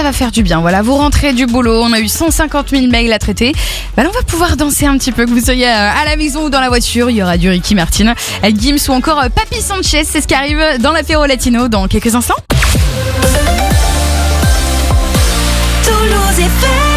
va faire du bien. Voilà, vous rentrez du boulot, on a eu 150 000 mails à traiter. Là, on va pouvoir danser un petit peu, que vous soyez à la maison ou dans la voiture. Il y aura du Ricky Martin, Gims ou encore Papi Sanchez. C'est ce qui arrive dans l'apéro latino dans quelques instants. Toulouse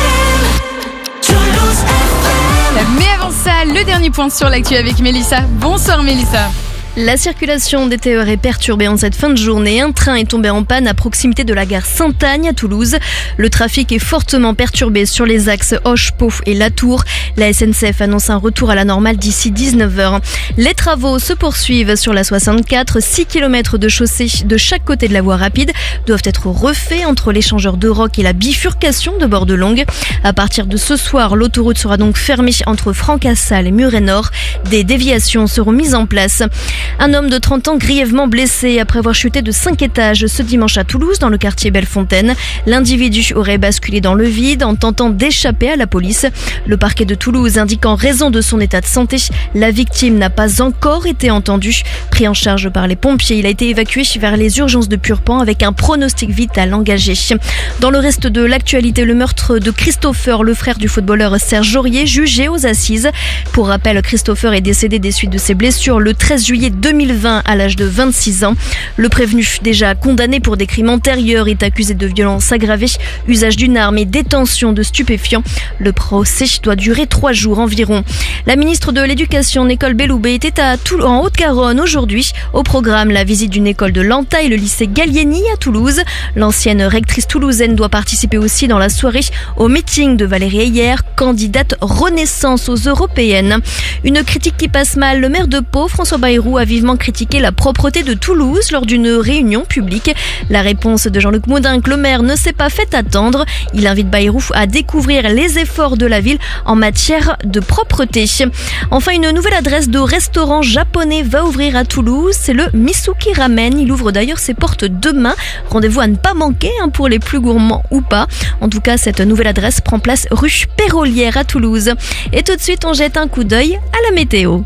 FM. Toulouse FM. Mais avant ça, le dernier point sur l'actu avec Mélissa. Bonsoir Mélissa. La circulation des TER est perturbée en cette fin de journée. Un train est tombé en panne à proximité de la gare Sainte-Agne à Toulouse. Le trafic est fortement perturbé sur les axes Auch, Pau et Latour. La SNCF annonce un retour à la normale d'ici 19h. Les travaux se poursuivent sur la 64. 6 km de chaussée de chaque côté de la voie rapide doivent être refaits entre l'échangeur de Roc et la bifurcation de Bordelongue. À partir de ce soir, l'autoroute sera donc fermée entre Francassal et Muret-Nord. Des déviations seront mises en place. Un homme de 30 ans grièvement blessé après avoir chuté de 5 étages ce dimanche à Toulouse dans le quartier Bellefontaine. L'individu aurait basculé dans le vide en tentant d'échapper à la police. Le parquet de Toulouse indique qu'en raison de son état de santé, la victime n'a pas encore été entendue. Pris en charge par les pompiers, il a été évacué vers les urgences de Purpan avec un pronostic vital engagé. Dans le reste de l'actualité, le meurtre de Christopher, le frère du footballeur Serge Aurier, jugé aux assises. Pour rappel, Christopher est décédé des suites de ses blessures le 13 juillet 2020 à l'âge de 26 ans. Le prévenu, déjà condamné pour des crimes antérieurs, est accusé de violences aggravées, usage d'une arme et détention de stupéfiants. Le procès doit durer 3 jours environ. La ministre de l'Éducation, Nicole Belloubet, était en Haute-Garonne aujourd'hui. Au programme, la visite d'une école de l'Antaille, le lycée Gallieni à Toulouse. L'ancienne rectrice toulousaine doit participer aussi dans la soirée au meeting de Valérie Heyer, candidate Renaissance aux européennes. Une critique qui passe mal. Le maire de Pau, François Bayrou, a vivement critiqué la propreté de Toulouse lors d'une réunion publique. La réponse de Jean-Luc Moudinque, le maire, ne s'est pas fait attendre. Il invite Bayrou à découvrir les efforts de la ville en matière de propreté. Enfin, une nouvelle adresse de restaurant japonais va ouvrir à Toulouse. C'est le Misuki Ramen. Il ouvre d'ailleurs ses portes demain. Rendez-vous à ne pas manquer pour les plus gourmands ou pas. En tout cas, cette nouvelle adresse prend place rue Pérolière à Toulouse. Et tout de suite, on jette un coup d'œil à la météo.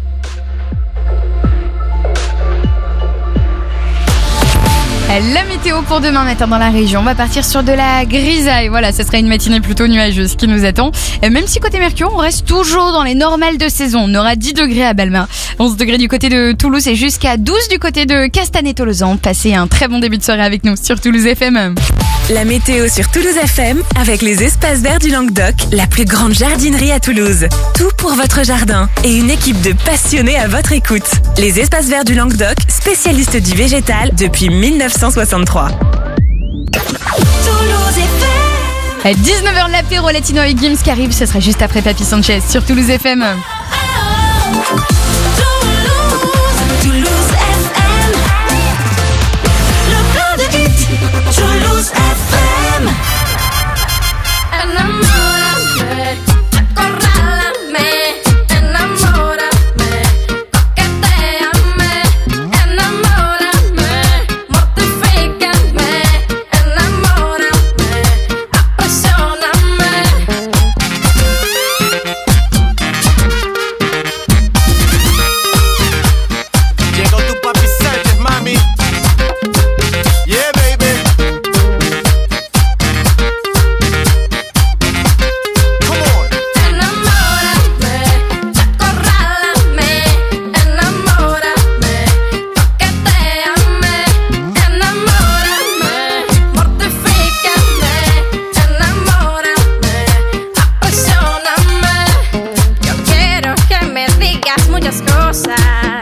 La météo pour demain matin dans la région, on va partir sur de la grisaille. Voilà, ce sera une matinée plutôt nuageuse qui nous attend. Même si côté Mercure, on reste toujours dans les normales de saison. On aura 10 degrés à Balmain, 11 degrés du côté de Toulouse et jusqu'à 12 du côté de Castanet-Tolosan. Passez un très bon début de soirée avec nous sur Toulouse FM. La météo sur Toulouse FM avec les espaces verts du Languedoc, la plus grande jardinerie à Toulouse. Tout pour votre jardin et une équipe de passionnés à votre écoute. Les espaces verts du Languedoc, spécialistes du végétal depuis 1963. Toulouse FM. À 19h, l'apéro latino avec Gims qui arrive, ce sera juste après Papi Sanchez sur Toulouse FM. Toulouse FM. Le plan de hit. Toulouse FM. Enamórame, acorrálame, enamórame, coquetéame, enamórame, mortifícame, enamórame, apasioname. Llegó tu Papi Sánchez, mami. Yeah, baby. Come on. Enamórame, acorrálame, enamórame, coquetéame, enamórame, mortifícame, enamórame, apasioname. Yo quiero que me digas muchas cosas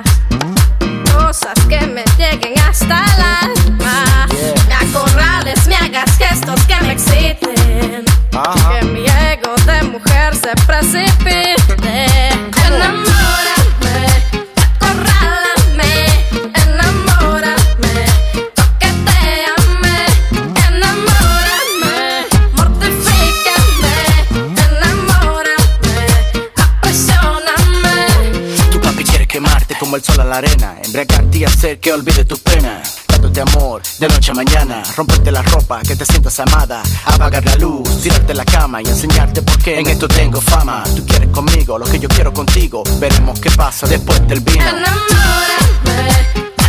que me lleguen hasta el alma. Me acorrales, me hagas gestos que me exciten. Que mi ego de mujer se precipite. Enamórame, acorrálame, enamórame, coquetéame, enamórame, mortifícame, enamórame, apasioname. Tu papi quiere quemarte como el sol a la arena, embriagarte y hacer que olvide tus penas. Dándote amor de noche a mañana, romperte la ropa, que te sientas amada, apagar la luz, tirarte la cama y enseñarte por qué en esto tengo fama. Tú quieres conmigo lo que yo quiero contigo, veremos qué pasa después del vino. Enamórame,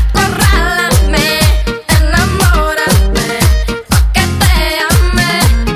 acorrálame, enamórame, coquetéame,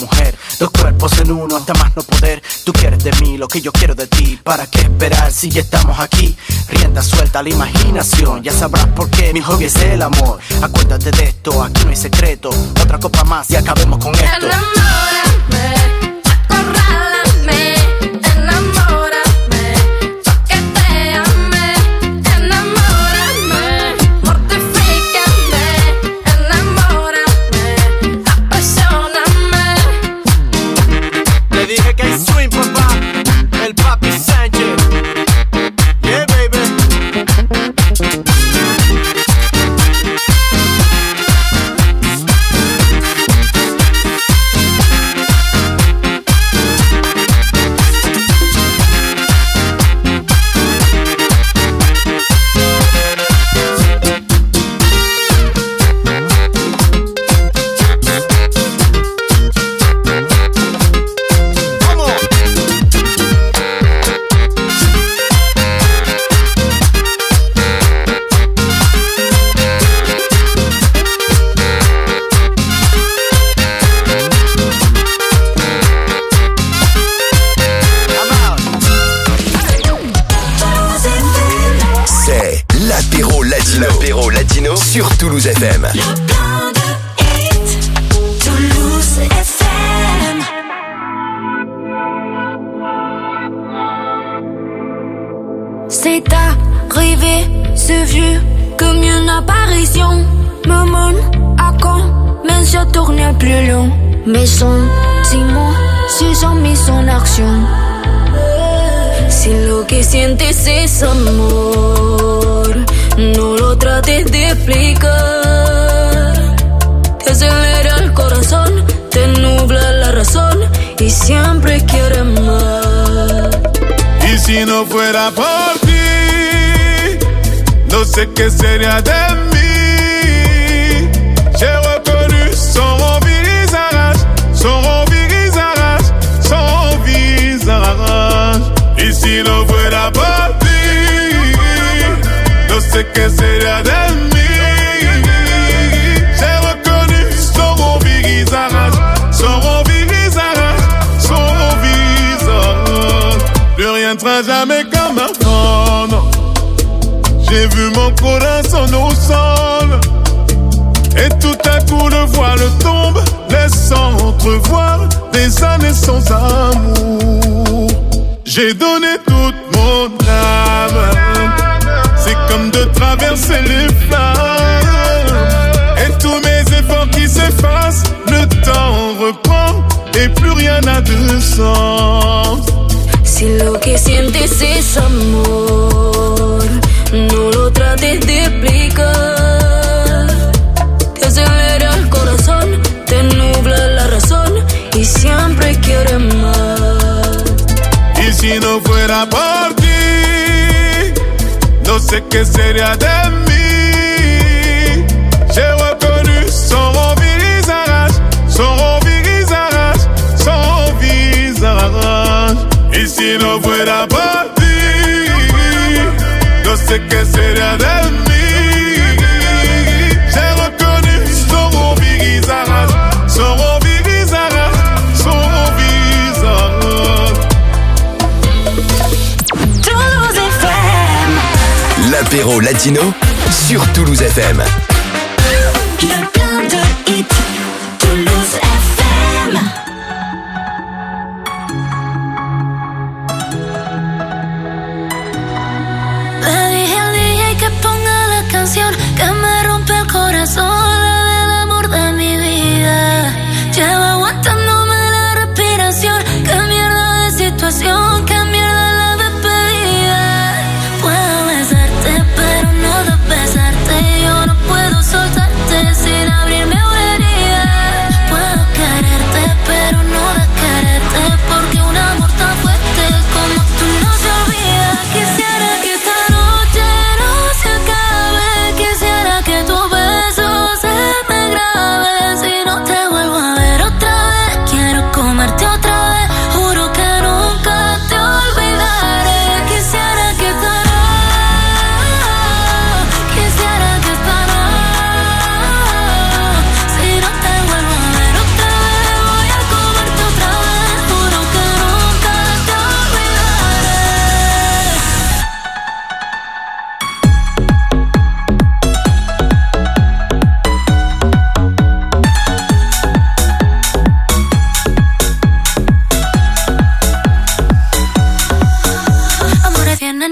mujer, dos cuerpos en uno hasta más no poder. Tú quieres de mí lo que yo quiero de ti. ¿Para qué esperar si ya estamos aquí? Rienda suelta a la imaginación, ya sabrás por qué mi hobby es el amor. Acuérdate de esto, aquí no hay secreto. Otra copa más y acabemos con esto. Enamórame, acorrálame, enamórame, toqueteame, enamórame, mortifícame, enamórame, apasioname. Le dije que hay swing, papá, el papi Sánchez. Yeah, baby. L'apéro latino sur Toulouse FM. Le plein de hits, Toulouse FM. C'est arrivé, c'est vu comme une apparition. Me mène à quand, même si je tourne plus long. Mes sentiments se sont mis en action. Si lo que sientes es amor, no lo trates de explicar. Te acelera el corazón, te nubla la razón y siempre quieres más. Y si no fuera por ti, no sé qué sería de mí. J'ai reconnu son visage, son visage, son visage. Y si no fuera por ti, no sé qué sería de mí. J'ai reconnu son visage, son visage, son visage. Plus rien ne sera jamais comme avant, non. J'ai vu mon corazon au sol, et tout à coup le voile tombe, laissant entrevoir des années sans amour. J'ai donné toute mon âme, c'est comme de traverser les flammes, et tous mes efforts qui s'effacent, le temps reprend et plus rien n'a de sens. Si lo que sientes es amor, no lo trates de explicar. Te acelera el corazón, te nubla la razón y siempre quieres más. Y si no fuera por ti, no sé qué sería de mí. J'ai reconnu son visage, son visage, son visage. Y si no fuera por ti, no sé qué sería de mí. J'ai reconnu son visage, son visage, son visage. Toulouse FM. L'apéro latino sur Toulouse FM. Le plein de hits, Toulouse FM. Le dije al DJ que ponga la canción que me rompe el corazón, la del amor de mi vida. Lleva aguantándome la respiración, qué mierda de situación, qué mierda la despedida. Puedo besarte pero no de besarte, yo no puedo soltarte sin abrirme una herida.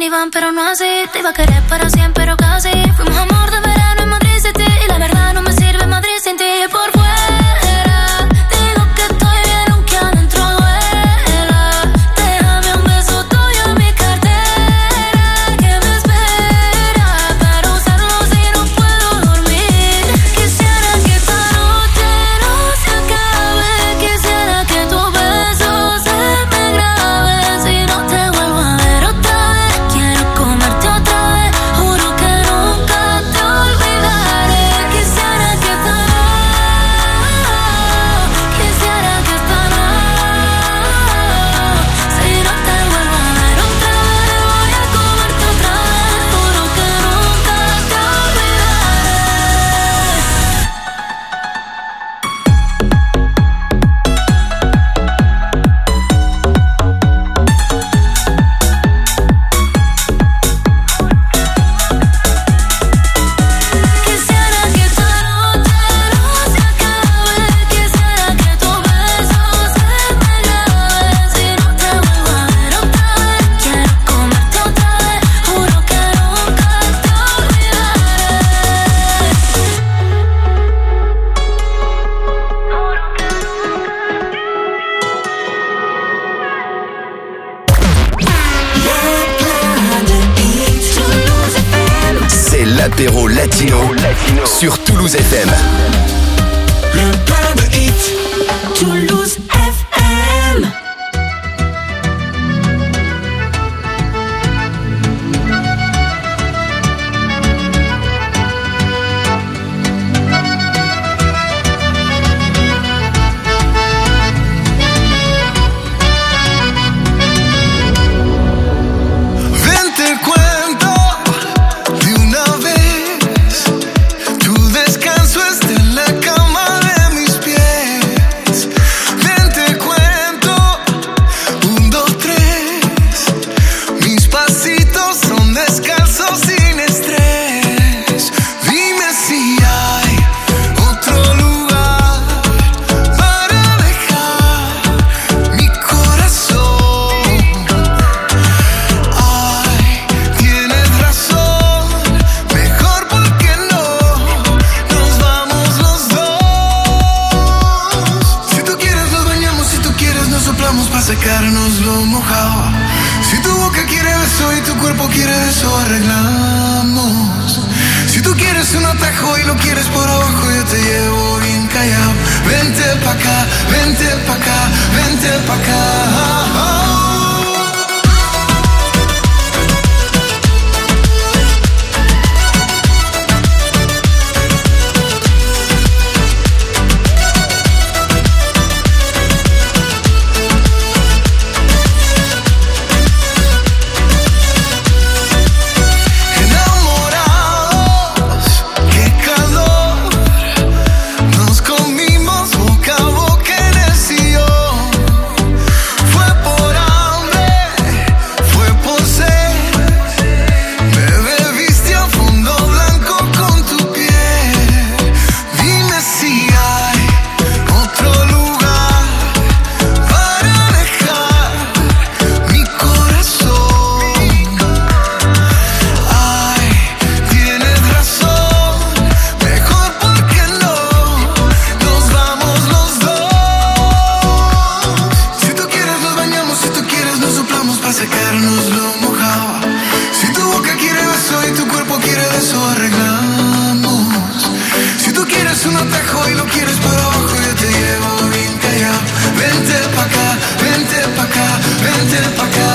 van, pero no así. Te iba a querer para siempre, pero casi. Fuimos amor de verano en Madrid City. Y la verdad no me sirve Madrid sin ti. Por fuera digo que estoy bien, aunque adentro duela. Déjame un beso tuyo en mi cartera, que me espera para usarlo si no puedo dormir. Quisiera que esta noche no se acabe. Quisiera que tu beso se me grabe. Si no te vuelvo a ver otra vez, quiero comerte otra vez. Juro que nunca te olvidaré. Quisiera que esta noche, quisiera que esta noche, si no te vuelvo a ver otra vez, voy a comerte otra vez. Juro que nunca te quisiera que esta noche no se acabe. Quisiera que tu beso se me grabe. Si no te vuelvo a ver otra vez, quiero comerte otra vez. Juro que nunca te olvidaré. C'est l'apéro latino sur Toulouse FM. Le plein de hits. Toulouse FM. Ven, te cuento de una vez. Tu descanso está en la cama de mis pies. Ven, te cuento, 1, 2, 3. Mis pasitos son descalzos sin estrés. Dime si hay otro lugar para dejar mi corazón. Ay, tienes razón, mejor porque no nos vamos los dos. Si tú quieres nos bañamos, si tú quieres nos soplamos para secarnos lo mojado. Si tu boca quiere beso y tu cuerpo quiere eso, arreglamos. Si tú quieres un atajo y lo quieres por abajo, yo te llevo bien callado. Vente pa' acá, vente pa' acá, vente pa' acá. Enamorados, qué calor. Nos comimos boca a boca en el sillón. Fue por hambre, fue por sed. Me bebiste a fondo blanco con tu piel. Dime si hay otro lugar para dejar mi corazón. Ay, tienes razón, mejor porque no nos vamos los dos. Si tú quieres nos bañamos, si tú quieres nos soplamos para secarnos lo mojado. Si tu boca quiere beso y tu cuerpo quiere eso, arreglamos. Si tú quieres un atajo y lo quieres por abajo, yo te llevo bien callado. Vente pa' acá, vente pa' acá, vente pa' acá.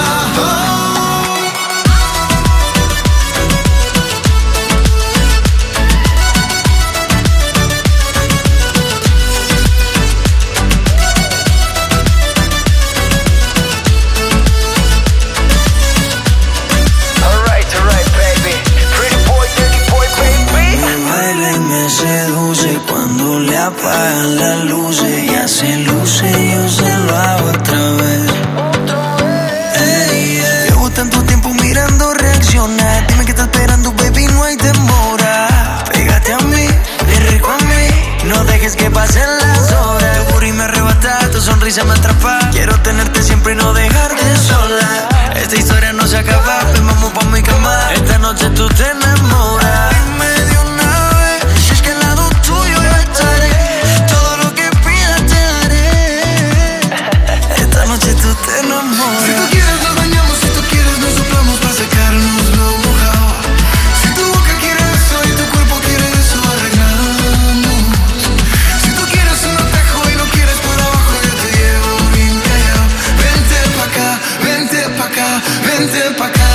Alright, baby. Pretty boy, dirty boy, baby. Me baila y me seduce cuando le apagan las luces. Ya se luce, yo se lo hago otra vez. Ey, ey. Llevo tanto tiempo mirando reaccionar. Dime qué estás esperando, baby, no hay demora. Pégate a mí, ven rico a mí. No dejes que pasen las horas. Tu booty me arrebata, tu sonrisa me atrapa. Quiero tenerte siempre y no dejarte sola. Esta historia no se acaba, ven, vamos pa' mi cama. Esta noche tú te enamoras. Dime de una vez, si es que al lado tuyo yo estaré. Todo lo que pidas te daré. Esta noche tú te enamoras. Si tú quieres nos bañamos, si tú quieres nos soplamos pa' sacarnos lo mojado. Si tu boca quiere eso y tu cuerpo quiere eso, arreglamos. Si tú quieres un atajo y no quieres por abajo, yo te llevo bien callado. Vente pa' acá, vente pa' acá, vente pa' acá.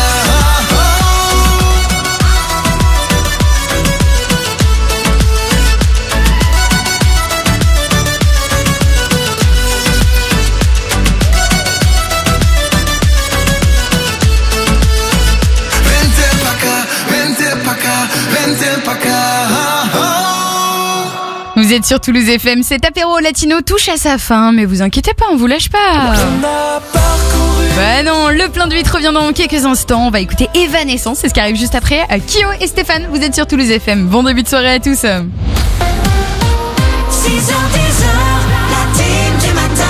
Vous êtes sur Toulouse FM, cet apéro latino touche à sa fin, mais vous inquiétez pas, on vous lâche pas. Bah non, le plein de 8 revient dans quelques instants. On va écouter Evanescence, c'est ce qui arrive juste après. Kyo et Stéphane, vous êtes sur Toulouse FM. Bon début de soirée à tous. 6h, 10h, la team du matin.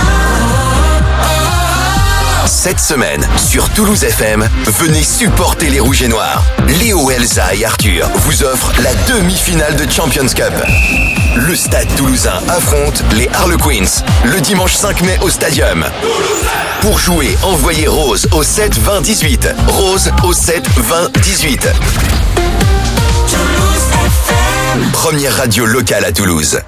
Cette semaine, sur Toulouse FM, venez supporter les Rouges et Noirs. Léo, Elsa et Arthur vous offrent la demi-finale de Champions Cup. Le Stade Toulousain affronte les Harlequins le dimanche 5 mai au Stadium. Pour jouer, envoyez Rose au 7 20 18. Rose au 7 20 18. Première radio locale à Toulouse.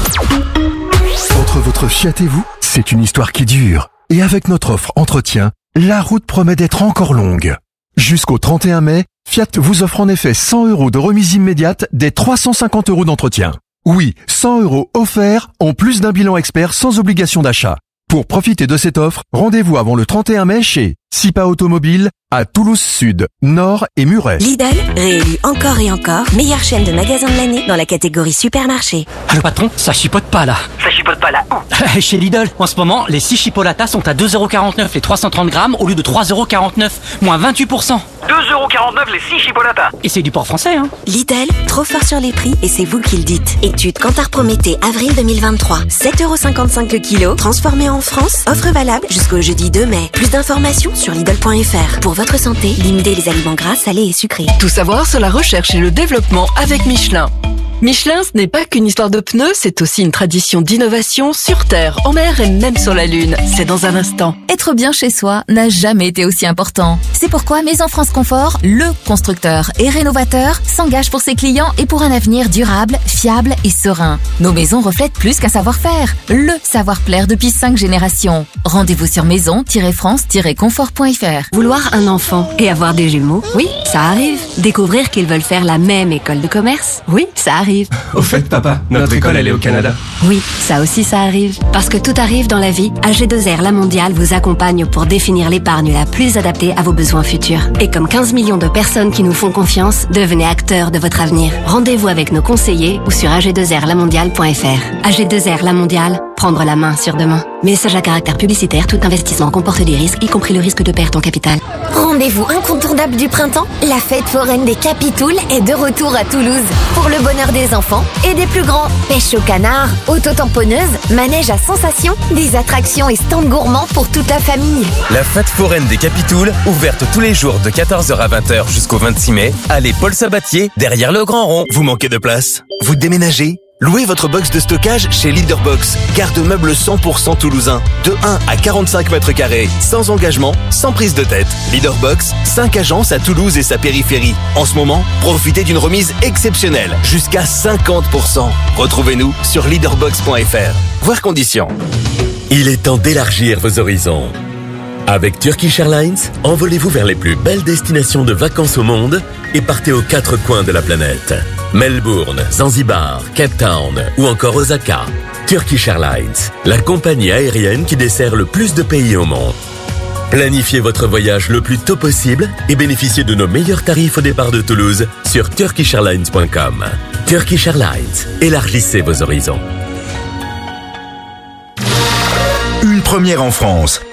Entre votre Fiat et vous, c'est une histoire qui dure. Et avec notre offre entretien, la route promet d'être encore longue. Jusqu'au 31 mai, Fiat vous offre en effet 100 € de remise immédiate des 350 € d'entretien. Oui, 100 € offerts en plus d'un bilan expert sans obligation d'achat. Pour profiter de cette offre, rendez-vous avant le 31 mai chez Sipa Automobile à Toulouse Sud, Nord et Muret. Lidl, réélu encore et encore, meilleure chaîne de magasins de l'année dans la catégorie supermarché. Allô patron, ça chipote pas là. Ça chipote pas là où? Chez Lidl, en ce moment, les 6 chipolatas sont à 2,49€ les 330 grammes au lieu de 3,49€, moins 28%. 2,49€ les 6 chipolatas. Et c'est du porc français, hein. Lidl, trop fort sur les prix et c'est vous qui le dites. Étude Kantar Prométhée, avril 2023. 7,55€ le kilo, transformé en France. Offre valable jusqu'au jeudi 2 mai. Plus d'informations sur Lidl.fr. Pour votre santé, limitez les aliments gras, salés et sucrés. Tout savoir sur la recherche et le développement avec Michelin. Michelin, ce n'est pas qu'une histoire de pneus, c'est aussi une tradition d'innovation sur Terre, en mer et même sur la Lune. C'est dans un instant. Être bien chez soi n'a jamais été aussi important. C'est pourquoi Maison France Confort, le constructeur et rénovateur, s'engage pour ses clients et pour un avenir durable, fiable et serein. Nos maisons reflètent plus qu'un savoir-faire, le savoir-plaire depuis 5 générations. Rendez-vous sur maison-france-confort.fr. Vouloir un enfant et avoir des jumeaux, oui, ça arrive. Découvrir qu'ils veulent faire la même école de commerce, oui, ça arrive. Au fait, papa, notre école, elle est au Canada. Oui, ça aussi, ça arrive. Parce que tout arrive dans la vie, AG2R La Mondiale vous accompagne pour définir l'épargne la plus adaptée à vos besoins futurs. Et comme 15 millions de personnes qui nous font confiance, devenez acteurs de votre avenir. Rendez-vous avec nos conseillers ou sur ag2rlamondiale.fr. AG2R La Mondiale, prendre la main sur demain. Message à caractère publicitaire, tout investissement comporte des risques, y compris le risque de perte en capital. Rendez-vous incontournable du printemps, la fête foraine des Capitouls est de retour à Toulouse. Pour le bonheur des enfants et des plus grands. Pêche au canard, auto-tamponneuse, manège à sensations, des attractions et stands gourmands pour toute la famille. La fête foraine des Capitouls, ouverte tous les jours de 14h à 20h jusqu'au 26 mai, allez Paul Sabatier, derrière le Grand Rond. Vous manquez de place? Vous déménagez? Louez votre box de stockage chez Leaderbox, garde-meuble 100% toulousain, de 1 à 45 mètres carrés, sans engagement, sans prise de tête. Leaderbox, 5 agences à Toulouse et sa périphérie. En ce moment, profitez d'une remise exceptionnelle, jusqu'à 50%. Retrouvez-nous sur leaderbox.fr. Voir conditions. Il est temps d'élargir vos horizons. Avec Turkish Airlines, envolez-vous vers les plus belles destinations de vacances au monde et partez aux 4 coins de la planète. Melbourne, Zanzibar, Cape Town ou encore Osaka. Turkish Airlines, la compagnie aérienne qui dessert le plus de pays au monde. Planifiez votre voyage le plus tôt possible et bénéficiez de nos meilleurs tarifs au départ de Toulouse sur turkishairlines.com. Turkish Airlines, élargissez vos horizons. Une première en France.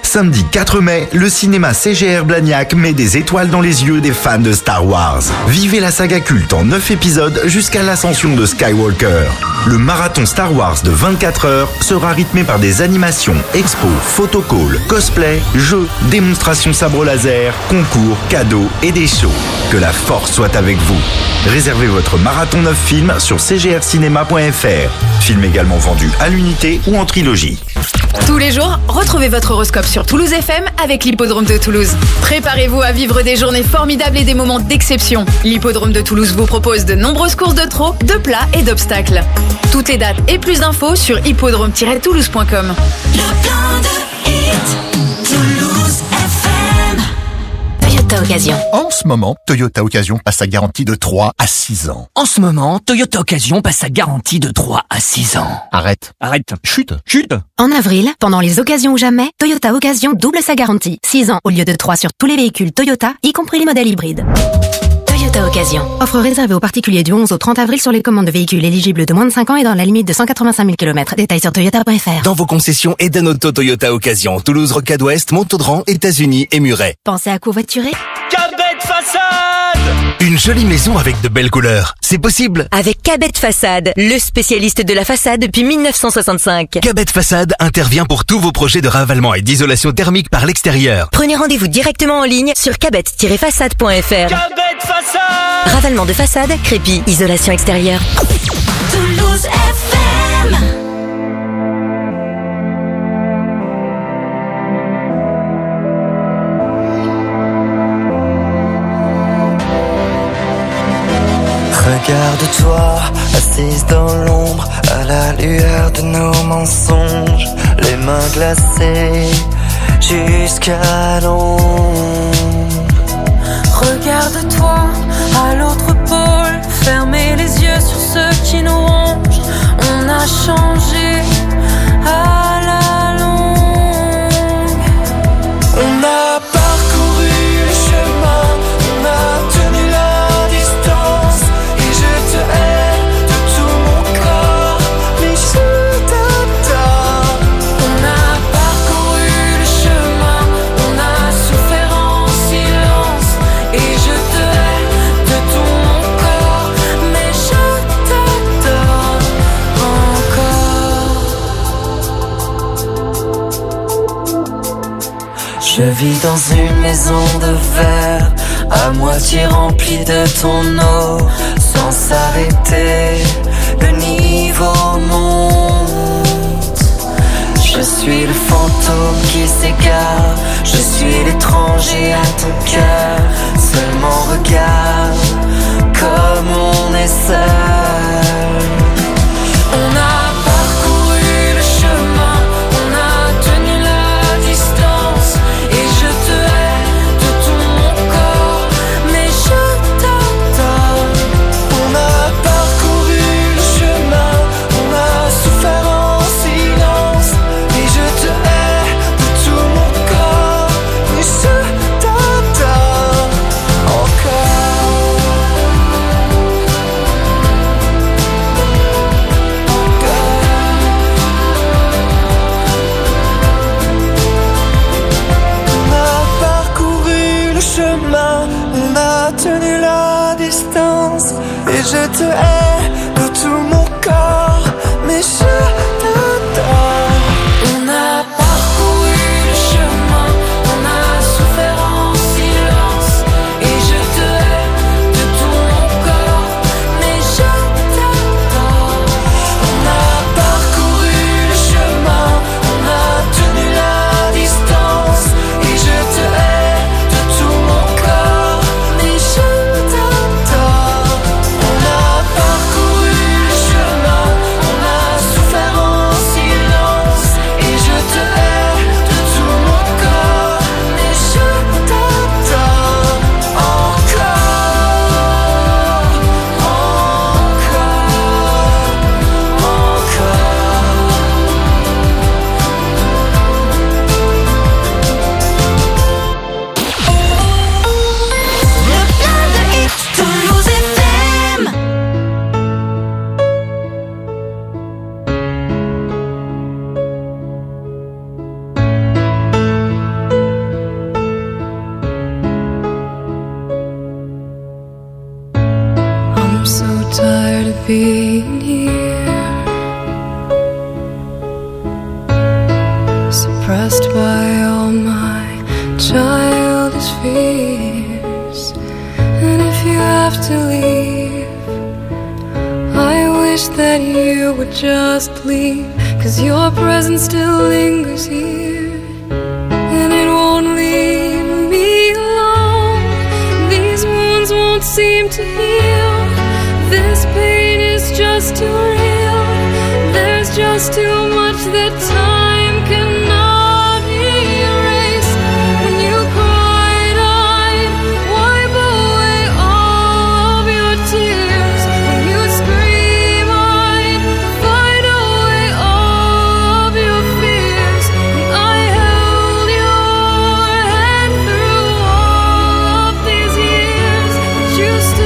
Samedi 4 mai, le cinéma CGR Blagnac met des étoiles dans les yeux des fans de Star Wars. Vivez la saga culte en 9 épisodes jusqu'à l'ascension de Skywalker. Le marathon Star Wars de 24 heures sera rythmé par des animations, expos, photocalls, cosplay, jeux, démonstrations sabre laser, concours, cadeaux et des shows. Que la force soit avec vous. Réservez votre marathon 9 films sur cgrcinema.fr. Film également vendu à l'unité ou en trilogie. Tous les jours, retrouvez votre horoscope sur Toulouse FM avec l'Hippodrome de Toulouse. Préparez-vous à vivre des journées formidables et des moments d'exception. L'Hippodrome de Toulouse vous propose de nombreuses courses de trot, de plats et d'obstacles. Toutes les dates et plus d'infos sur hippodrome-toulouse.com. Le plein de hits, Toulouse FM. Toyota Occasion. En ce moment, Toyota Occasion passe sa garantie de 3 à 6 ans. En ce moment, Toyota Occasion passe sa garantie de 3 à 6 ans. Arrête. Chute. En avril, pendant les occasions ou jamais, Toyota Occasion double sa garantie. 6 ans au lieu de 3 sur tous les véhicules Toyota, y compris les modèles hybrides. Toyota Occasion. Offre réservée aux particuliers du 11 au 30 avril sur les commandes de véhicules éligibles de moins de 5 ans et dans la limite de 185 000 km. Détails sur toyota.fr. Dans vos concessions Eden Auto Toyota Occasion, Toulouse, Rocade Ouest, Montaudran, États-Unis et Muret. Pensez à covoiturer? Cabet Façade! Une jolie maison avec de belles couleurs. C'est possible. Avec Cabet Façade, le spécialiste de la façade depuis 1965. Cabet Façade intervient pour tous vos projets de ravalement et d'isolation thermique par l'extérieur. Prenez rendez-vous directement en ligne sur cabet-façade.fr. Cabet Façade! Ravalement de façade, crépi, isolation extérieure. Toulouse FM. Regarde-toi, assise dans l'ombre, à la lueur de nos mensonges, les mains glacées jusqu'à l'ombre. Regarde-toi à l'autre pôle, fermez les yeux sur ceux qui nous rongent. On a changé à la longue. On a parcouru le chemin, on a tenu la distance, et je te hais de tout mon corps, mais je t'attends. On a parcouru le chemin, on a souffert en silence, et je te hais de tout mon corps, mais je t'adore encore. Je vis dans une maison de verre, à moitié remplie de ton eau, sans s'arrêter, le niveau monte. Je suis le fantôme qui s'égare, je suis l'étranger à ton cœur. Seulement regarde comme on est seul. On a parcouru le chemin, on a tenu la distance, et je te hais de tout mon corps, mais je t'adore. On a parcouru le chemin, on a souffert en silence, et je te hais de tout mon corps, mais je t'adore encore. On a parcouru le chemin, on a tenu la distance, et je te hais de tout mon corps, mais je t'adore. On a parcouru le chemin, on a souffert en silence, et je te hais de tout mon corps, mais je t'adore. On a parcouru le chemin, on a tenu la distance, et je te hais de tout mon corps, mais je t'adore. On a parcouru le chemin, being here, suppressed by all my childish fears. And if you have to leave, I wish that you would just leave, 'cause your presence still lingers here, and it won't leave me alone. These wounds won't seem to heal. This pain is just too real. There's just too much that time cannot erase. When you cried, I'd wipe away all of your tears. When you scream, I'd fight away all of your fears. And I held your hand through all of these years, but you still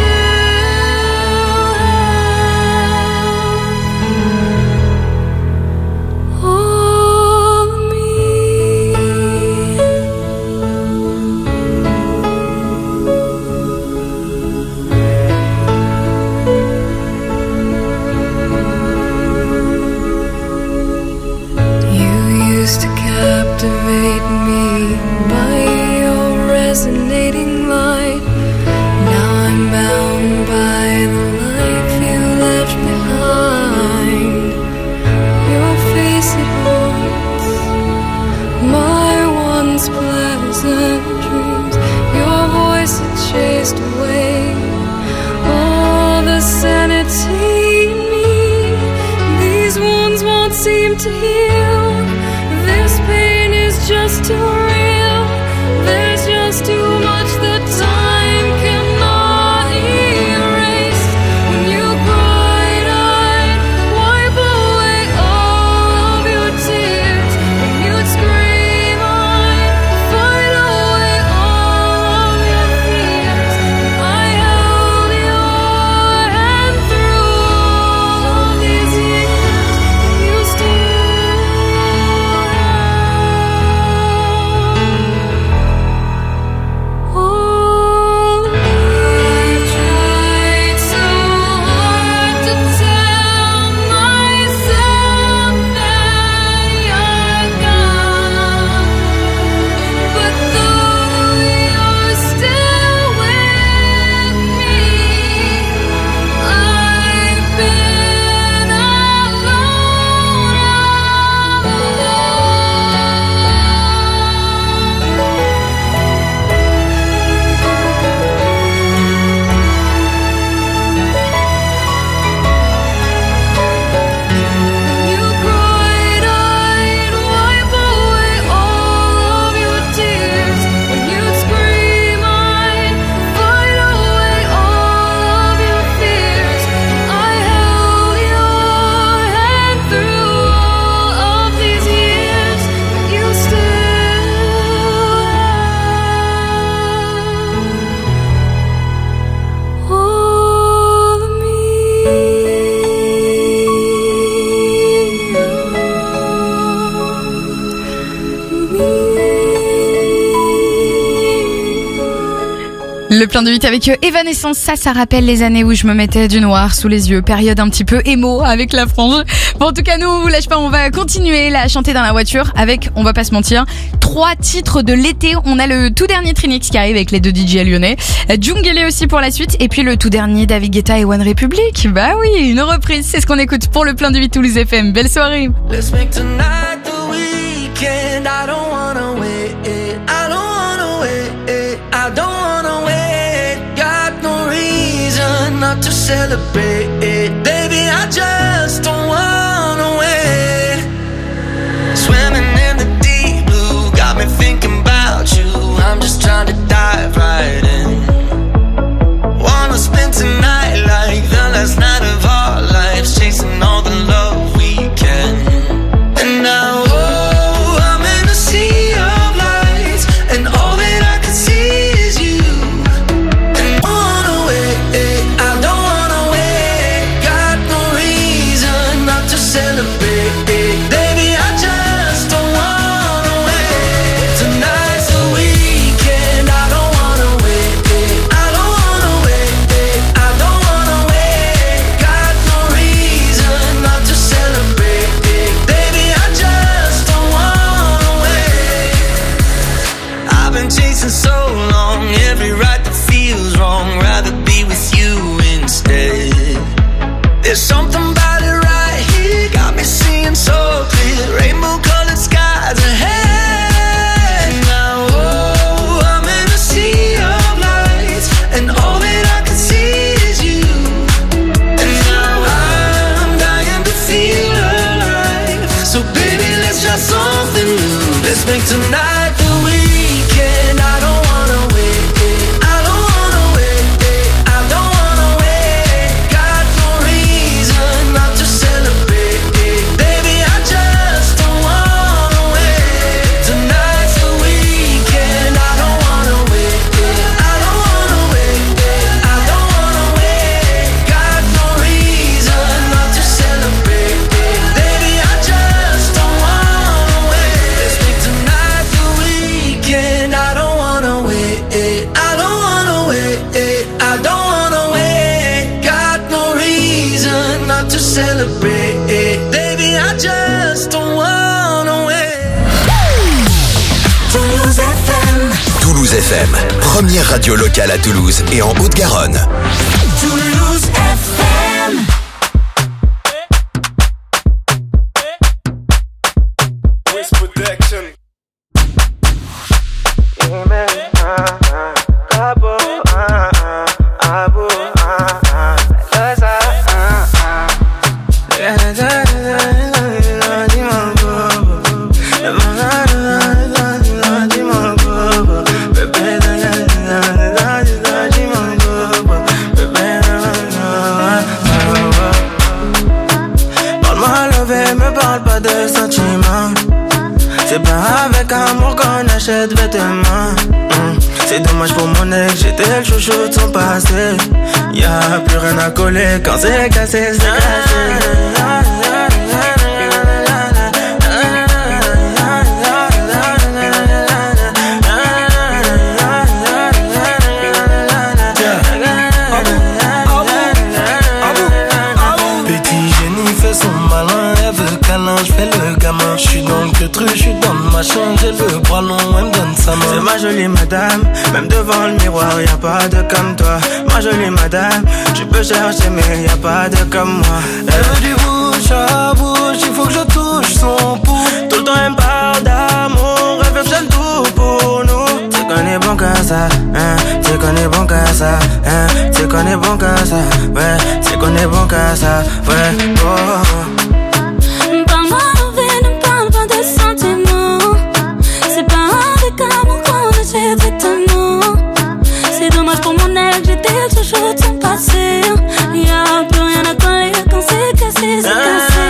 captivate me by your resonating light. Now I'm bound by the life you left behind. Your face it haunts my once pleasant dreams. Your voice it chased away all the sanity in me. These wounds won't seem to heal. This pain is just too real. There's just too much that time cannot erase. When you cried, I'd wipe away all of your tears. When you'd scream, I'd fight away all of your fears. I held your hand through all of these years, and you still Le plein de 8 avec Evanescence, ça rappelle les années où je me mettais du noir sous les yeux, période un petit peu émo avec la frange. Bon, en tout cas, nous, on vous lâche pas, on va continuer là à chanter dans la voiture avec, on va pas se mentir, 3 titres de l'été. On a le tout dernier Trinix qui arrive avec les 2 DJ lyonnais, Djungele aussi pour la suite, et puis le tout dernier David Guetta et One Republic. Bah oui, une reprise, c'est ce qu'on écoute pour le plein de 8 Toulouse FM. Belle soirée. Let's make tonight the weekend. I don't wanna wait. I don't wanna wait. I don't wanna wait. Got no reason not to celebrate. Baby, I just don't wanna wait. Swimming in the deep blue got me thinking about you. I'm just trying to dive right in. Wanna spend tonight like the last night of our lives, chasing all the love we can. And now, oh, I'm in a sea of lights, and all that I can see is you. And I don't wanna wait, got no reason celebrate. Baby, I just don't wanna wait. Toulouse FM. Toulouse FM, première radio locale à Toulouse et en Haute-Garonne. Toulouse FM. C'est pas avec amour qu'on achète vêtements. C'est dommage pour mon ex, j'étais le chouchou de son passé. Y'a plus rien à coller quand c'est cassé, c'est cassé. J'fais le gamin, j'suis dans le truc, j'suis dans le machin, j'ai le bras long, elle me donne sa main. C'est ma jolie madame, même devant le miroir, y'a pas de comme toi. Ma jolie madame, tu peux chercher mais y'a pas de comme moi. Elle veut du bouche à bouche, il faut que je touche son pouls. Tout le temps elle me parle d'amour, elle veut que j'aime tout pour nous. Tu connais bon qu'à ça, hein, tu connais bon qu'à ça, hein, tu connais bon qu'à ça, ouais, tu connais bon qu'à ça, ouais, oh. C'est dommage pour mon ex, j'étais le chouchou de son passé. Y'a plus rien à coller quand c'est cassé, c'est cassé.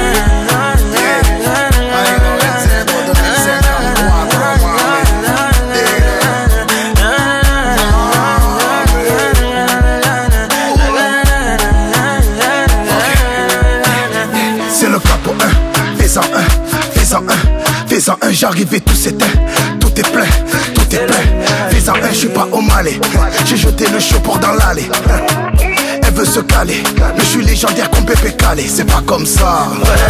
C'est le cap pour un, fais-en un, fais-en un, fais-en un, j'arrive et tout s'éteint, tout est plein, tout est plein. Fais-en un, j'suis pas au Malais, j'ai jeté le show pour dans l'allée. Elle veut se caler, mais j'suis légendaire comme Pépé Calé, c'est pas comme ça.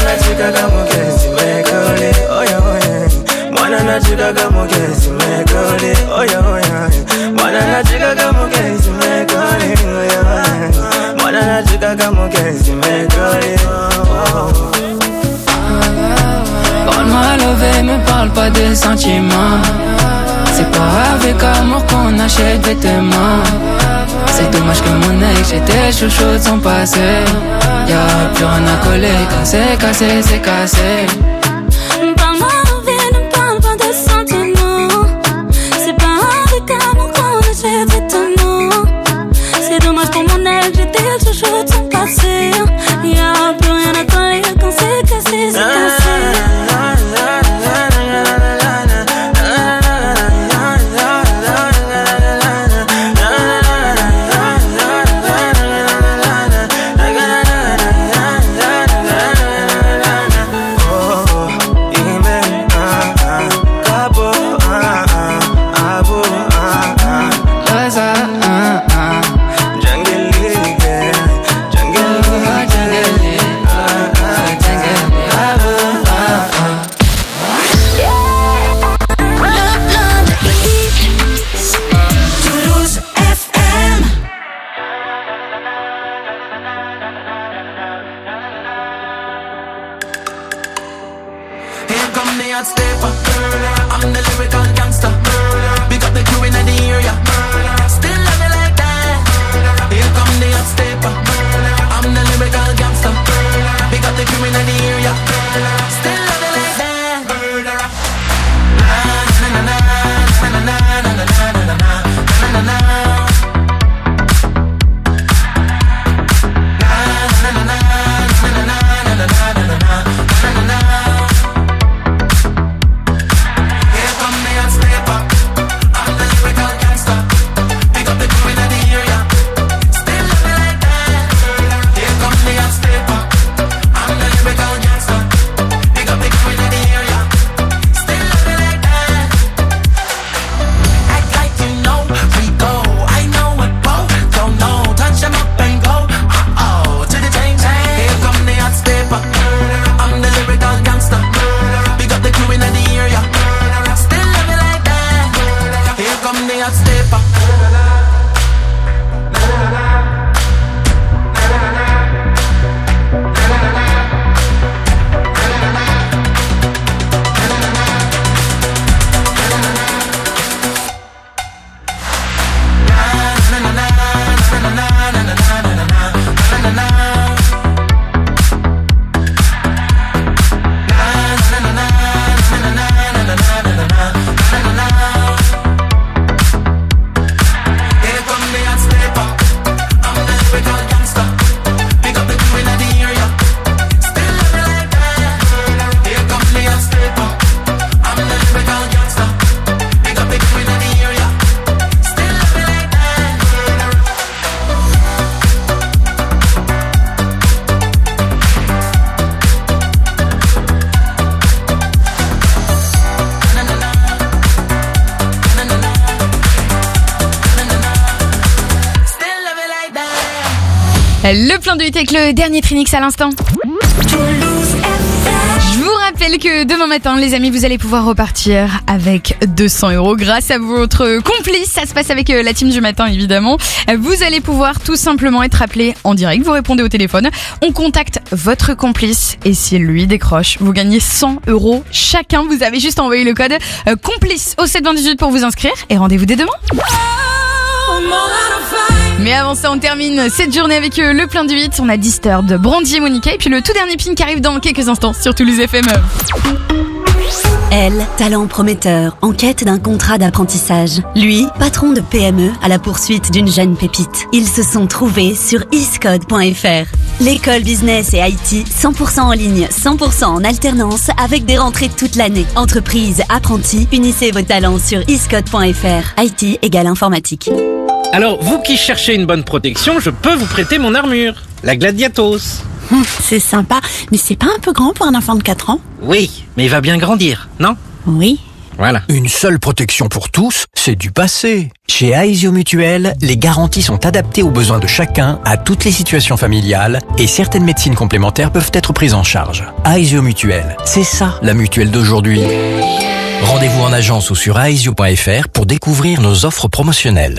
Parle-moi lové, me parle pas de sentiments. C'est pas avec amour qu'on achète vêtements. C'est dommage que mon ex, j'étais chouchou de son passé. Y'a plus rien à coller quand c'est cassé, c'est cassé. Parle-moi lové, ne parle pas de sentiments. C'est pas avec amour qu'on achète vêtements. C'est dommage pour mon ex, j'étais chouchou de son passé. Y'a plus rien à coller quand c'est cassé, c'est cassé. hot stepper. Le plein de 8 avec le dernier Trinix à l'instant. Je vous rappelle que demain matin, les amis, vous allez pouvoir repartir avec 200 € grâce à votre complice. Ça se passe avec la team du matin, évidemment. Vous allez pouvoir tout simplement être appelé en direct. Vous répondez au téléphone. On contacte votre complice et si lui décroche, vous gagnez 100 € chacun. Vous avez juste envoyé le code complice au 72018 pour vous inscrire et rendez-vous dès demain. Mais avant ça, on termine cette journée avec le plein du 8. On a Disturbed, Brandy et Monica. Et puis le tout dernier pin qui arrive dans quelques instants sur Toulouse FM. Elle, talent prometteur, en quête d'un contrat d'apprentissage. Lui, patron de PME à la poursuite d'une jeune pépite. Ils se sont trouvés sur iscode.fr. L'école business et IT, 100% en ligne, 100% en alternance, avec des rentrées toute l'année. Entreprise, apprentis, unissez vos talents sur iscode.fr. IT égale informatique. Alors, vous qui cherchez une bonne protection, je peux vous prêter mon armure, la Gladiatos. C'est sympa, mais c'est pas un peu grand pour un enfant de 4 ans? Oui, mais il va bien grandir, non? Oui. Voilà. Une seule protection pour tous, c'est du passé. Chez Aesio Mutuel, les garanties sont adaptées aux besoins de chacun, à toutes les situations familiales, et certaines médecines complémentaires peuvent être prises en charge. Aesio Mutuel, c'est ça la mutuelle d'aujourd'hui. Rendez-vous en agence ou sur aesio.fr pour découvrir nos offres promotionnelles.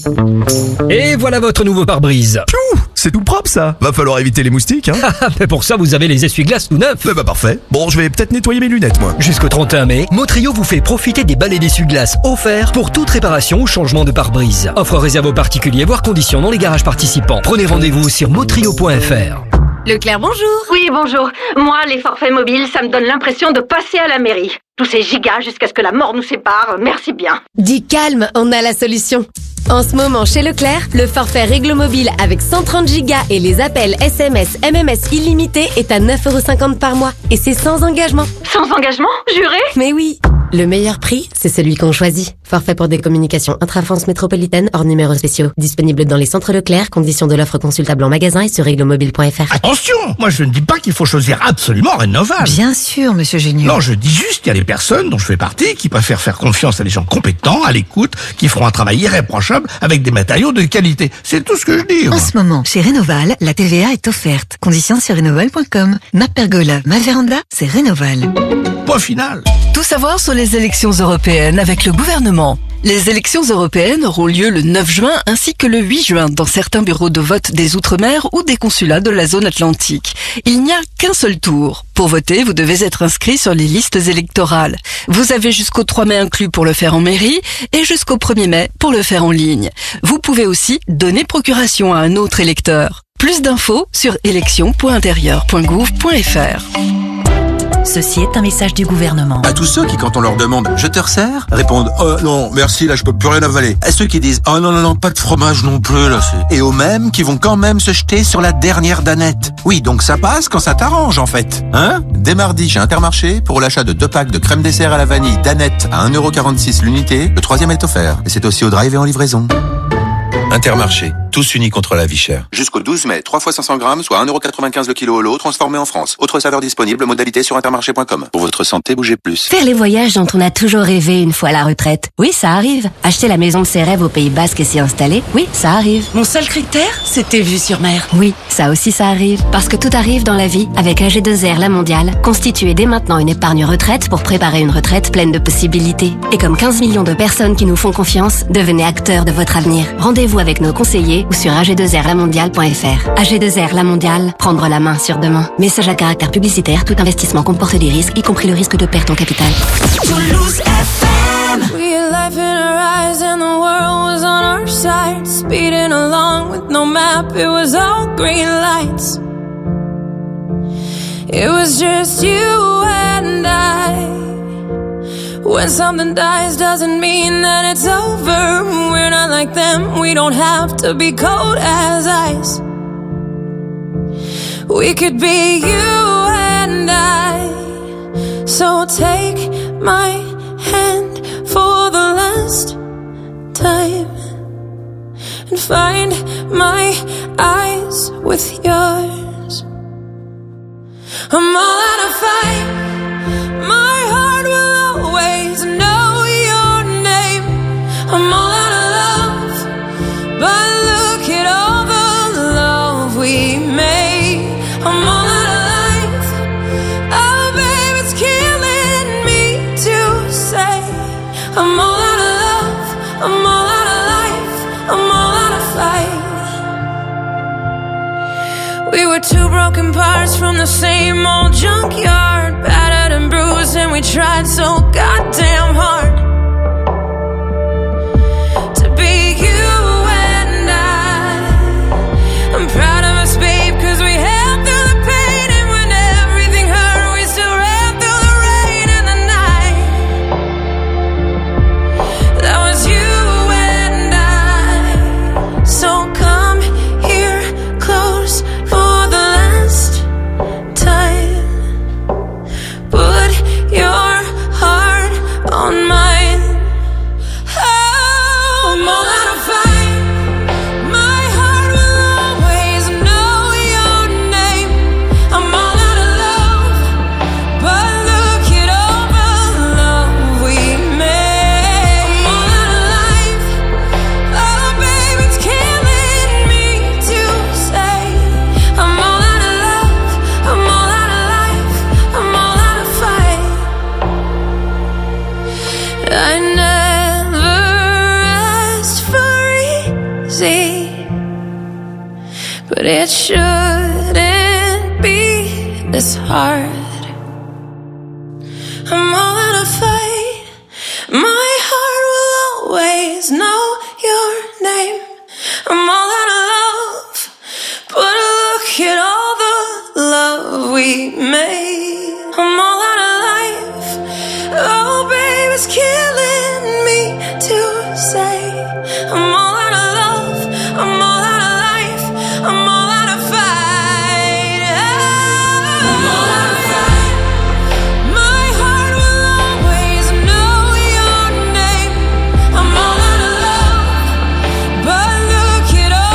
Et voilà votre nouveau pare-brise. C'est tout propre ça. Va falloir éviter les moustiques, hein. Mais pour ça, vous avez les essuie-glaces tout neufs. Bah parfait. Bon, je vais peut-être nettoyer mes lunettes, moi. Jusqu'au 31 mai, Motrio vous fait profiter des balais d'essuie-glaces offerts pour toute réparation ou changement de pare-brise. Offre réservée aux particuliers, voire conditions dans les garages participants. Prenez rendez-vous sur motrio.fr. Leclerc, bonjour. Oui, bonjour. Moi, les forfaits mobiles, ça me donne l'impression de passer à la mairie. Tous ces gigas jusqu'à ce que la mort nous sépare, merci bien. Dis calme, on a la solution. En ce moment, chez Leclerc, le forfait Réglo Mobile avec 130 gigas et les appels SMS, MMS illimités est à 9,50 € par mois. Et c'est sans engagement. Sans engagement? Juré? Mais oui. Le meilleur prix, c'est celui qu'on choisit. Forfait pour des communications intra-France métropolitaine hors numéros spéciaux. Disponible dans les centres Leclerc. Conditions de l'offre consultable en magasin et sur reglomobile.fr. Attention! Moi, je ne dis pas qu'il faut choisir absolument Rénoval. Bien sûr, monsieur Géniaux. Non, je dis juste qu'il y a des personnes dont je fais partie qui préfèrent faire confiance à des gens compétents, à l'écoute, qui feront un travail irréprochable avec des matériaux de qualité. C'est tout ce que je dis. En ce moment, chez Rénoval, la TVA est offerte. Conditions sur rénoval.com. Ma pergola, ma véranda, c'est Rénoval. Point final. Tout savoir sur les élections européennes avec le gouvernement. Les élections européennes auront lieu le 9 juin ainsi que le 8 juin dans certains bureaux de vote des Outre-mer ou des consulats de la zone atlantique. Il n'y a qu'un seul tour. Pour voter, vous devez être inscrit sur les listes électorales. Vous avez jusqu'au 3 mai inclus pour le faire en mairie et jusqu'au 1er mai pour le faire en ligne. Vous pouvez aussi donner procuration à un autre électeur. Plus d'infos sur élections.intérieur.gouv.fr. Ceci est un message du gouvernement. À tous ceux qui, quand on leur demande « Je te resserre ?» répondent « Oh non, merci, là je peux plus rien avaler ». À ceux qui disent « Oh non, pas de fromage non plus, là c'est... » Et aux mêmes qui vont quand même se jeter sur la dernière danette. Oui, donc ça passe quand ça t'arrange en fait. Hein ? Dès mardi chez Intermarché, pour l'achat de 2 packs de crème dessert à la vanille danette à 1,46 € l'unité, le 3e est offert. Et c'est aussi au drive et en livraison. Intermarché, tous unis contre la vie chère. Jusqu'au 12 mai, 3 fois 500 grammes, soit 1,95€ le kilo au lot, transformé en France. Autre saveur disponible, modalité sur intermarché.com. Pour votre santé, bougez plus. Faire les voyages dont on a toujours rêvé une fois à la retraite. Oui, ça arrive. Acheter la maison de ses rêves au Pays Basque et s'y installer. Oui, ça arrive. Mon seul critère, c'était vue sur mer. Oui, ça aussi ça arrive. Parce que tout arrive dans la vie avec AG2R La Mondiale. Constituez dès maintenant une épargne retraite pour préparer une retraite pleine de possibilités. Et comme 15 millions de personnes qui nous font confiance, devenez acteurs de votre avenir. Rendez-vous avec nos conseillers ou sur ag2rlamondiale.fr. AG2R La Mondiale, prendre la main sur demain. Message à caractère publicitaire, tout investissement comporte des risques, y compris le risque de perte en capital. Toulouse FM. We had life in our eyes and the world was on our side. Speeding along with no map, it was all green lights. It was just you and I. When something dies doesn't mean that it's over. We're not like them, we don't have to be cold as ice. We could be you and I. So take my hand for the last time and find my eyes with yours. I'm all out of fight. My heart will always know your name. I'm all out of love, but look at all the love we made. I'm all out of life. Oh, babe, it's killing me to say. I'm all out of love. I'm all out of life. I'm all out of fight. We were two broken parts from the same old junkyard, battered and bruised, and we tried so goddamn hard to be you and I. I'm proud of us, babe, 'cause we held through the pain, and when everything hurt, we still ran through the rain and the night. That was you and I. So come here close for the last time. Put your heart on mine. Oh, I'm all out of fight. My heart will always know your name. I'm all out of love, but look at all the love we made. I'm all out of life. Oh, babe, it's killing me to say. I'm all out of love. I'm all out of life. I'm all out of fight. I never asked for easy, but it shouldn't be this hard. I'm all out of fight. My heart will always know your name. I'm all out of love, but look at all the love we made. I'm all out of life. Oh, babe, it's killing me to say. I'm all out of love. I'm all out of life. I'm all out of fight. I'm all out of fight. My heart will always know your name. I'm all out of love, but look at all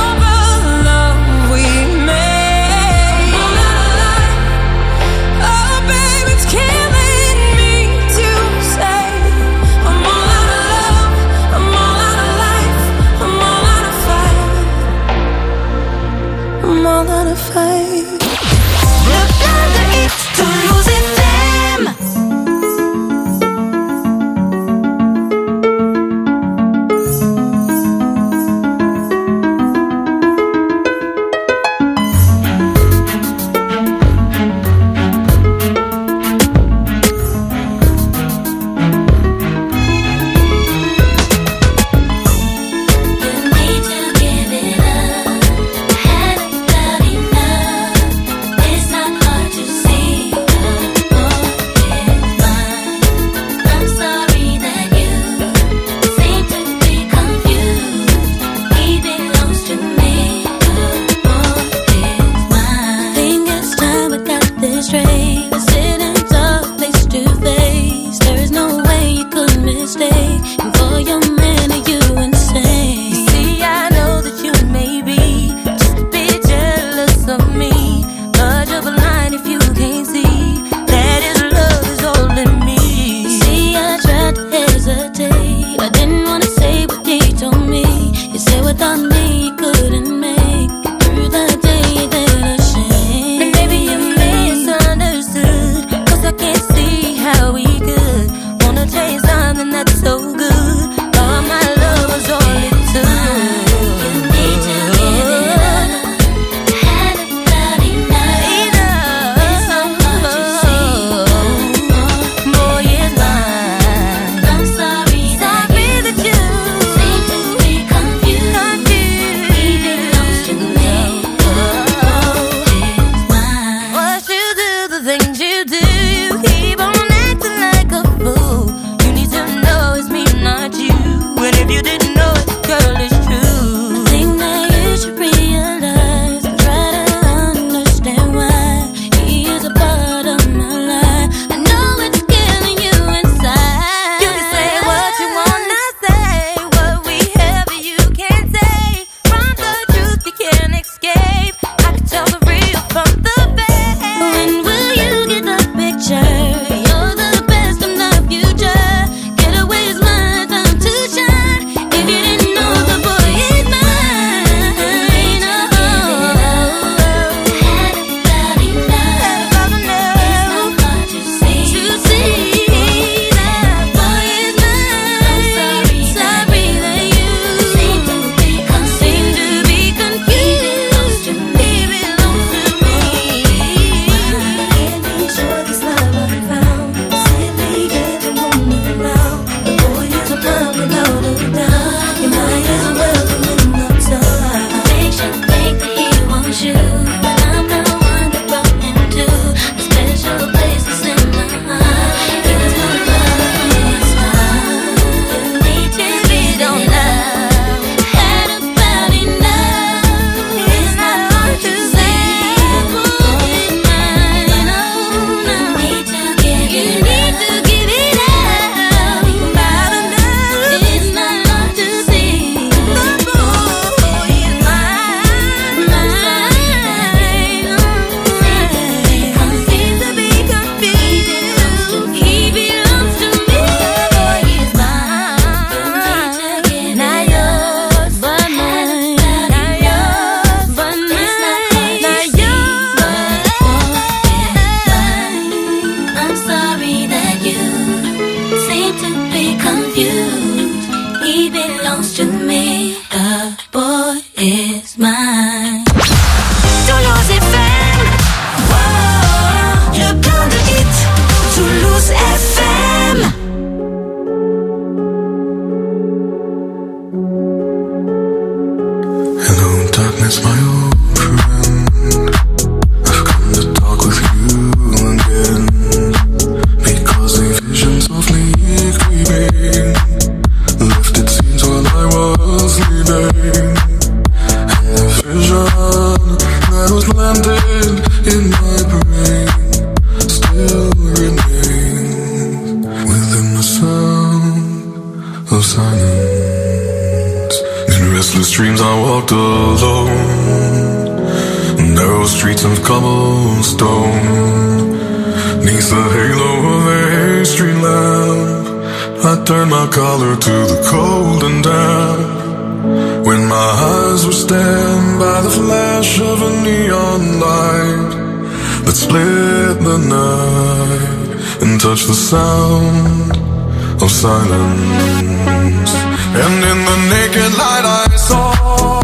In restless dreams I walked alone, narrow streets of cobblestone. Neath the halo of a street lamp, I turned my collar to the cold and damp. When my eyes were stabbed by the flash of a neon light that split the night and touched the sound of silence. And in the naked light I saw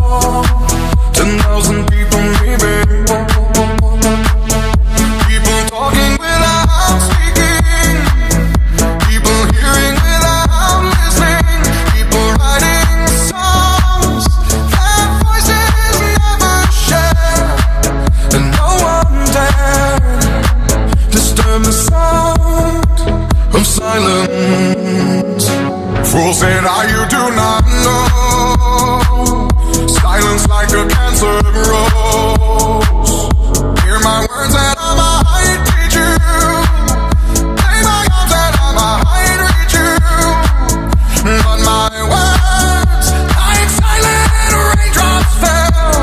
10,000 people maybe, people talking without speaking, people hearing without listening, people writing songs that voices never share, and no one dared disturb the sound of silence. Fool said, you do not know. Silence like a cancer grows. Hear my words and I might teach you. Lay my arms and I might reach you. But my words, like silent raindrops fell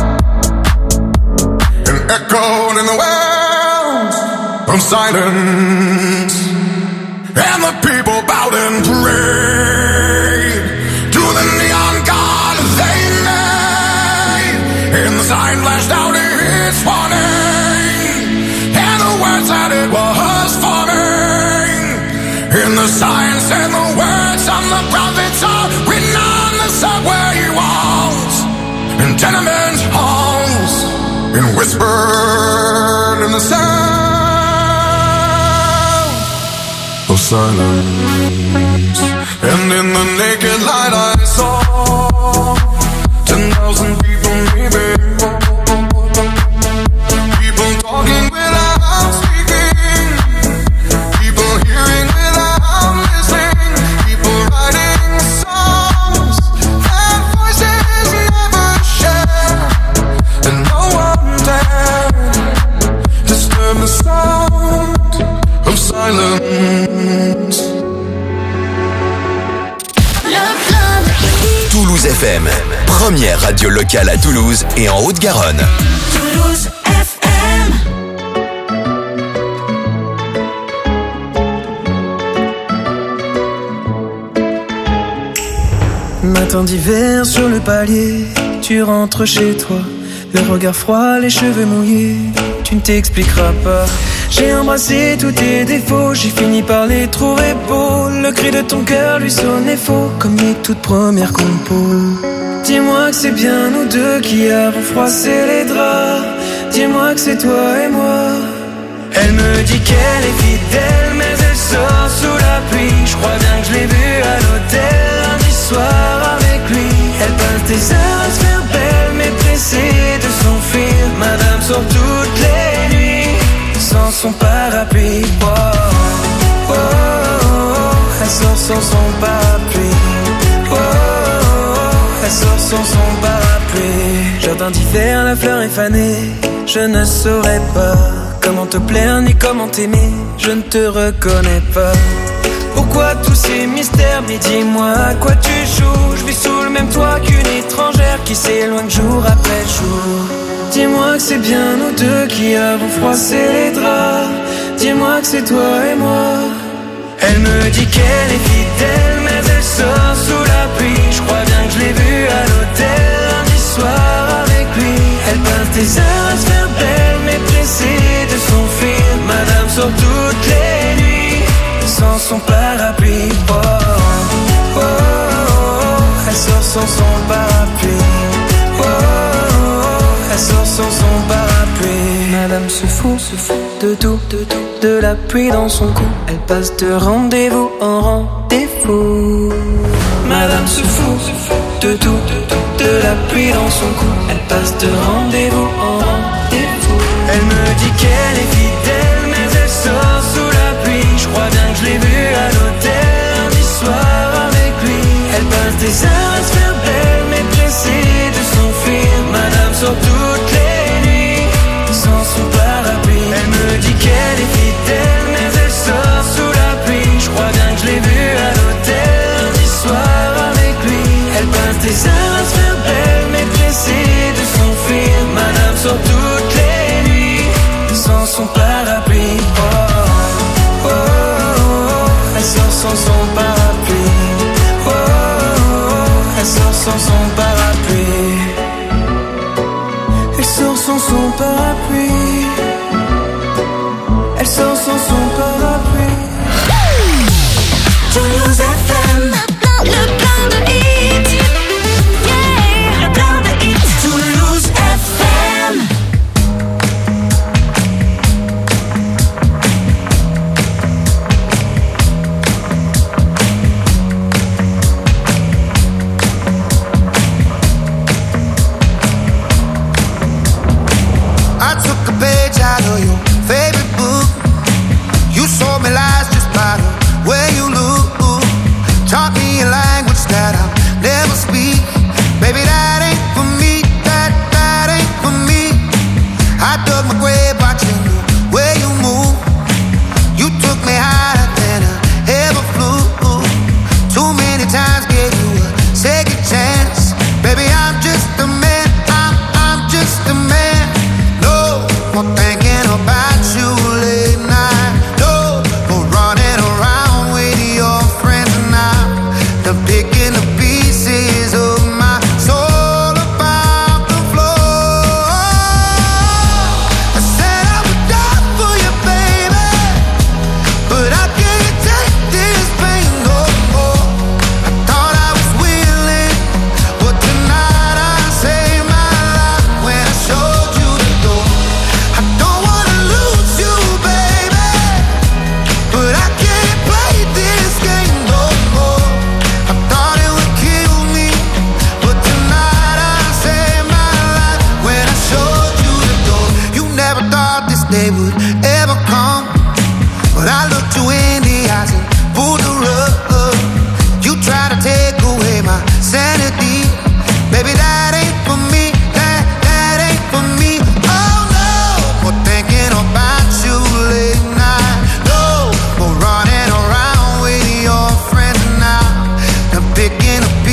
and echoed in the wells of silence. And the people bowed and prayed to the neon god they made. And the sign flashed out its warning, and the words that it was forming. And the sign said the words of the prophets are written on the subway walls and tenement halls, and whispered in the sound of silence. And in the naked light I saw 10,000 people maybe, people talking without speaking, people hearing without listening, people writing songs that voices never share, and no one dared disturb the sound of silence. Toulouse FM, première radio locale à Toulouse et en Haute-Garonne. Toulouse FM. Matin d'hiver sur le palier, tu rentres chez toi, le regard froid, les cheveux mouillés, tu ne t'expliqueras pas. J'ai embrassé tous tes défauts, j'ai fini par les trouver beaux. Le cri de ton cœur lui sonnait faux, comme les toutes premières compos. Dis-moi que c'est bien nous deux qui avons froissé les draps. Dis-moi que c'est toi et moi. Elle me dit qu'elle est fidèle, mais elle sort sous la pluie. Je crois bien que je l'ai vue à l'hôtel lundi soir avec lui. Elle passe des heures à se faire belle, mais pressée de s'enfuir. Madame sort toutes les nuits sans son parapluie. Oh, oh, oh, oh, elle sort sans son parapluie. Oh, oh, oh, elle sort sans son parapluie. Jardin d'hiver, la fleur est fanée. Je ne saurais pas comment te plaire ni comment t'aimer. Je ne te reconnais pas. Pourquoi tous ces mystères? Mais dis-moi à quoi tu joues. Je vis sous le même toit qu'une étrangère qui s'éloigne jour après jour. Dis-moi que c'est bien nous deux qui avons froissé les draps. Dis-moi que c'est toi et moi. Elle me dit qu'elle est fidèle, mais elle sort sous la pluie. Je crois bien que je l'ai vue à l'hôtel lundi soir avec lui. Elle passe des heures à se faire belle, mais pressée de s'enfuir. Madame sort toutes les nuits sans son parapluie. Oh, oh, oh, oh, elle sort sans son parapluie. Oh, oh, oh, elle sort sans son parapluie. Madame se fout de tout, de la pluie dans son cou. Elle passe de rendez-vous en rendez-vous. Madame se fout de tout, de la pluie dans son cou. Elle passe de rendez-vous en rendez-vous. Elle me dit qu'elle est fidèle, mais elle sort sous la pluie. Je crois bien que je l'ai vue à l'hôtel lundi soir avec lui. Elle passe des heures à se faire belle, mais pressée de s'enfuir. Madame sort toutes les nuits sans son parapluie. Elle me dit qu'elle est fidèle, mais elle sort sous la pluie. Je crois bien que je l'ai vue à l'hôtel lundi soir avec sans son parapluie. Elle sort sans son parapluie. Elle sort sans son parapluie. Toulouse FM, le plein de hits. Yeah, le plein de hits. Toulouse FM. I took a page out of your favorite book. You sold me lies just by the way you look. Taught me a language that I'll never speak. Baby, that ain't for me. That ain't for me. I dug my grave watching the way you move. You took me higher than I ever flew. Too many times gave you a second chance. Baby, I'm just a man. I'm just a man. No more thinking about you late night. No more running around with your friends now. They're picking the pieces of my soul about the floor. I said I would die for you, baby, but I can't take this pain no more. I thought I was willing, but tonight I saved my life when I showed you the door. I don't wanna lose you, baby, but I can't play this game no more. I thought it would kill me, but tonight I saved my life when I showed you the door. You never thought this day would ever come, but I looked you in the eyes and pulled the rug. You try to take away my sanity. Baby, that ain't for me. That ain't for me. Oh no, more thinking about you late night. No more running around with your friends now. They're picking up